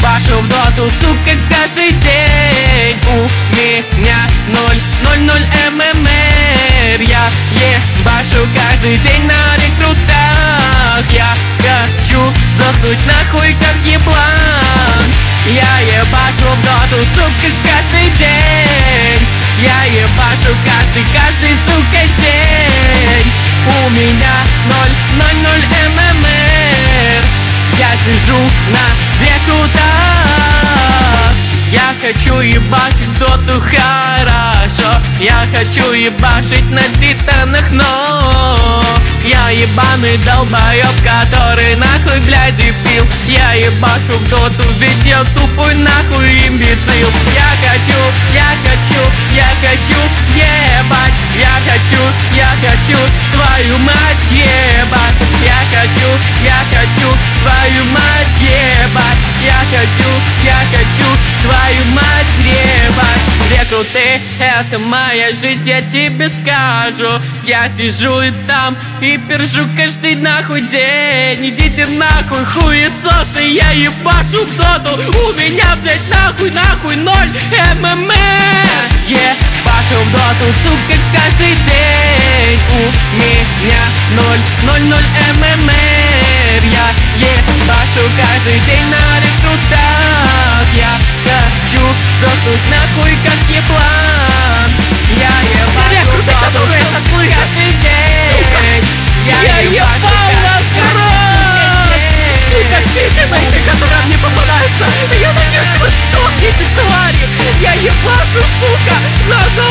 ебашу в доту, сука, каждый день. У меня 0,00 ММР. Я ебашу каждый день на рекрутах. Я хочу сдохнуть нахуй как еблан. Я ебашу в доту, сука, каждый день. Я ебашу каждый, сука, день. У меня 0,00 ММР. Я сижу на рекрутах. Я хочу ебашить в доту хорошо. Я хочу ебашить на титанах, но я ебаный долбоёб, который нахуй, блядь, дебил. Я ебашу в доту, ведь я тупой нахуй имбецил. Я хочу ебать. Я хочу твою мать ебать. Я хочу твою мать ебать. Я хочу твою мать ебать. Рекруты, это моя жизнь, я тебе скажу. Я сижу и там и пержу каждый нахуй день. Идите нахуй, хуесосы, я ебашу в доту. У меня, блядь, нахуй 0 ММР. Ебашу в доту, сука, каждый день. У меня 0,00 ММР. Я ебашу каждый день на рекрутах. Я хочу сдохнуть нахуй как еблан. Я ебашу в доту, сука, каждый день. Я ебал вас в рот. Сука, все эти найты, которые мне попадаются, я надеюсь, вы сдохнете, твари. Я ебашу, сука,